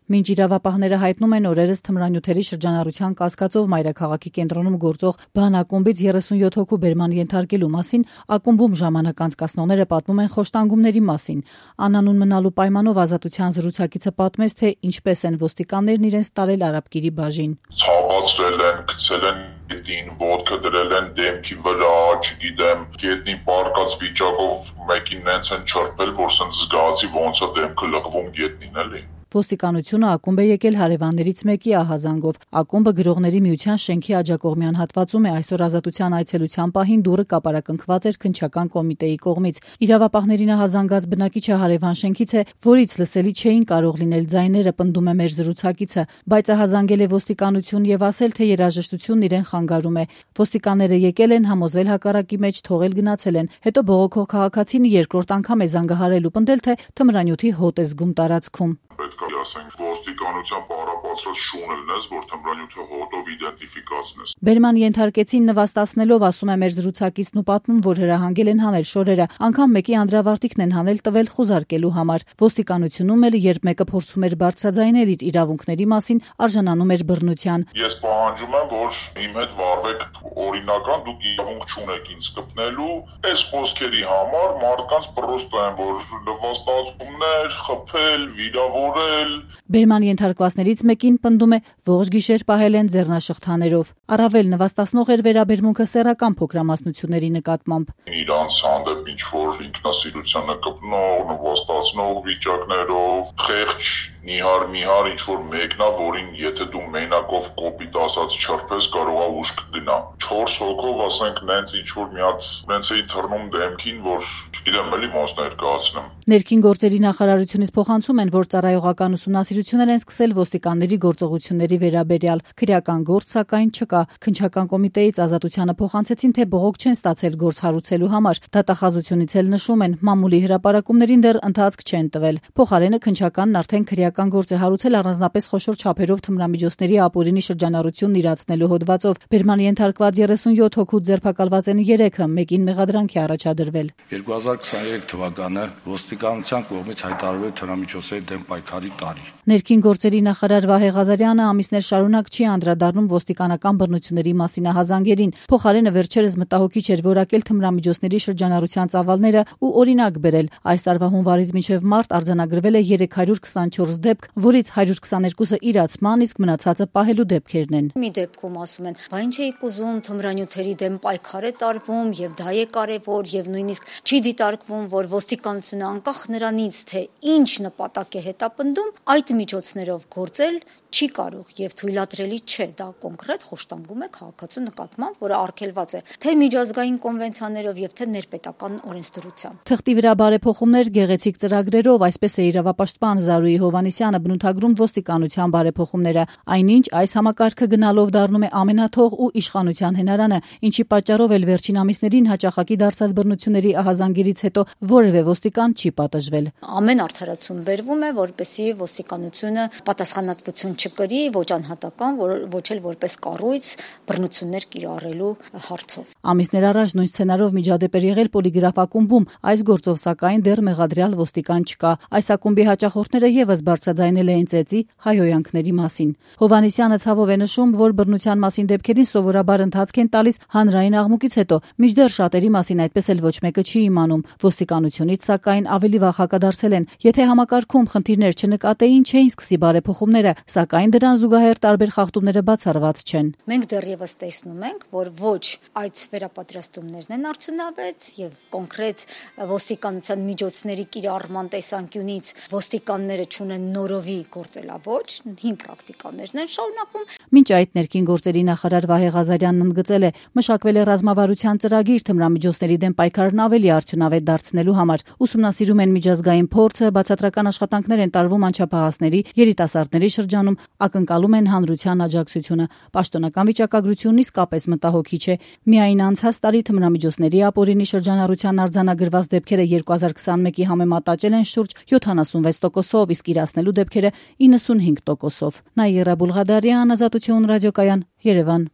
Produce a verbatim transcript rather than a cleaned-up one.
Մինչ իրավապահները հայտնում են օրերս թմրանյութերի շրջանառության կասկածով մայրաքաղաքի կենտրոնում գործող բան ակումբից երեսունյոթ հոգու բերման ենթարկելու մասին, ակումբում ժամանակ անցկացնողները պատմում են խոշտանգումների մասին։ Անանուն մնալու պայմանով Ազատության զրուցակիցը պատմեց, թե ինչպես են ոստիկաններն իրենց տարել Արաբկիրի բաժին։ Ցավացրել են, գցել են գետին, ոտքը դրել են դեմքի վրա, չգիտեմ, գետնին պարկած վիճակով մեկին նենց են չրպել, որ սենց զգացի ոնց է դեմքը լղվում գետնին, էլի։ Ոստիկանությունը ակումբ է եկել հարևաններից մեկի ահազանգով։ Ակումբը Գրողների միության շենքի աջակողմյան հատվածում է, այսօր Ազատության այցելության պահին դուռը կապարակնքված էր քննչական կոմիտեի կողմից։ Իրավապահներին ահազանգած բնակիչը հարևան շենքից է, որից լսելի չէին կարող լինել ձայները, պնդում է մեր զրուցակիցը, բայց ահազանգել է ոստիկանություն եւ ասել, թե երաժշտությունն իրեն խանգարում է։ Ոստիկանները եկել են, համոզվել հակառակի մեջ, թողել գնացել են։ Հետո բողոքող քաղաքացին երկրորդ անգամ է զանգահարել ու պնդել, թե թմրանյութի հոտ է զգում տարածքում։ Պետք է ասենք ոստիկանության բառապացրած շուն ելնես, որ թմրանյութը հոտով իդենտիֆիկացնես։ Բերման ենթարկեցին նվաստացնելով, ասում է մեր զրուցակիցն ու պատմում, որ հրահանգել են հանել շորերը, անգամ մեկի անդրավարտիքն են հանել տվել խուզարկելու համար։ Ոստիկանությունում էլ, երբ մեկը փորձում էր բարձրաձայնել իր իրավունքների մասին, արժանանում էր բռնության։ Ես պահանջում եմ, որ իմ հետ վարվեք օրինական, դուք իրավունք չունեք ինձ կպնելու, այս խոսքերի համար մարդկանց պրոստը են, որ նվաստացումներ, խփել, վիրավորել։ Բերման ենթարկվածներից մեկին պնդում է, ողջ գիշեր պահել են ձեռնաշղթաներով։ Առավել նվաստացնող էր վերաբերմունքը սեռական փոքրամասնությունների նկատմամբ։ Իրանց հանդեպ ինչ-որ ինքնասիրությանը կպնող, նվաստացնող վիճակներով, խեղճ, նիհար-միհար ինչ-որ մեկնա, որին եթե դու մենակով կոպիտ ասած չրպես, կարող է ուժ կգնա։ Չորս հոգով, ասենք, նենց ինչ-որ մի հատ նենց էի թռնում դեմքին, որ իրեմ էլի ոնց ներկայացնեմ։ Ներքին գործերի նախարարությունից փոխանցում են, որ ծառայողական ուսումնասիրություններ են սկսել ոստիկանների գործողությունների վերաբերյալ։ Քրեական գործ սակայն չկա։ Քննչական կոմիտեից Ազատությանը փոխանցեցին, թե բողոք չեն ստացել գործ հարուցելու համար։ Դատախազությունից էլ նշում են, մամուլի հրապարակումներին դեռ ընթացք չեն տվել։ Փոխարենը քննչականն արդեն քրեական գործ է հարուցել առանձնապես խոշոր չափերով թմրամիջոցների ապօրինի շրջանառությունն իրացնելու հոդվածով։ Բերման ենթարկված երեսունյոթ հոգու ձերբակալված են երեքը, մեկին մեղադրանք է առաջադրվել։ երկու հազար քսաներեք թվականը ոստիկանության կողմից հայտարարվել թմրամիջոցների դեմ պայքարի տարի։ Ներքին գործերի նախարար Վահե Ղազարյանը ամիսներ շարունակ չի անդրադառնում ոստիկանական բռնությունների մասին ահազանգերին։ Փոխարենը վերջերս մտահոգիչ էր որակել թմրամիջոցների շրջանառության ծավալները ու օրինակ բերել։ Այս տարվա հունվարից մինչև մարտ արձանագրվել է երեք հարյուր քսանչորս դեպք, որից հարյուր քսաներկուսը իրացման, իսկ մնացածը պահելու դեպքերն են։ Մի դեպքում ասում են, բա ինչ էիք ուզում, թմրանյութերի դեմ պայքար է տարվում եւ դա է կարեւոր եւ նույնիսկ չի դիտարկվում, որ ոստիկանությունը անկախ նրանից, թե ինչ նպատակ է հետապնդում, այդ միջոցներով գործել չի կարող եւ թույլատրելի չէ, դա կոնկրետ խոշտանգում է քաղաքացու նկատմամբ, որը արգելված է թե միջազգային կոնվենցիաներով եւ թե ներպետական օրենսդրությամբ։ Թղթի վրա բարեփոխումներ գեղեցիկ ծրագրերով, այսպես է իրավապաշտպան Զարուհի Հովհաննիսյանը բնութագրում ոստիկանության բարեփոխումները, այնինչ այս համակարգը գնալով դառնում է ամենաթող ու իշխանության հենարանը, ինչի պատճառով էլ վերջին ամիսներին հաճախակի դարձած բռնությունների ահազանգերից հետո որևէ ոստիկան չի պատժվել։ Ամեն արդարացում բերվում է, որպեսզի ոստիկանությունը պատասխանատվություն չկրի ոչ անհատական, ոչ էլ որպես կառույց բռնություններ կիրառելու հարցով։ Ամիսներ առաջ նույն սցենարով միջադեպ էր եղել Պոլիգրաֆ ակումբում, այս գործով սակայն դեռ մեղադրյալ ոստիկան չկա։ Այս ակումբի հաճախորդները եւս բարձրաձայնել էին ծեծի հայհոյանքների մասին։ Հովհաննիսյանը ցավով է նշում, որ բռնության մասին դեպքերին սովորաբար ընթացք են տալիս հանրային աղմուկից հետո, մինչդեռ շատերի մասին այդպես էլ ոչ մեկը չի իմանում։ Ոստիկանությունից սակայն ավելի վաղ հակադարձել են, եթե համակարգում խնդիրներ չնկատեին, չէին սկսի բարեփոխումները, սակայն դրան զուգահեռ տարբեր խախտումները բացառված չեն։ Մենք դեռևս տեսնում ենք, որ ոչ այդ վերապատրաստումներն են արդյունավետ եւ կոնկրետ ոստիկանության միջոցների կիրառման տեսանկյունից ոստիկանները չունեն նորովի գործելավոճ, հին պրակտիկաներն են շարունակվում։ Մինչ այդ ներքին գործերի նախարար Վահե Ղազարյանն ընդգծել է, մշակվել է ռազմավարության ծրագիր թմրամիջոցների դեմ պայքարն ավելի արդյունավետ դարձնելու համար։ Ուսումնասիրում են միջազգային փորձը, բացատրական աշխատանքներ են տարվում անչափահասների, երիտասարդների շրջանում, ակնկալում են հանրության աջակցությունը։ Պաշտոնական վիճակագրությունն իսկապես մտահոգիչ է։ Միայն անցած տարի թմրամիջոցների ապօրինի շրջանառության արձանագրված դեպքերը երկու հազար քսանմեկի համեմատ աճել են շուրջ յոթանասունվեց տոկոսով, իսկ իրացնելու դեպքերը իննսունհինգ տոկոսով։ Նաիրա Բուլղադարյան, Ազատություն ռադիոկայան, Երևան։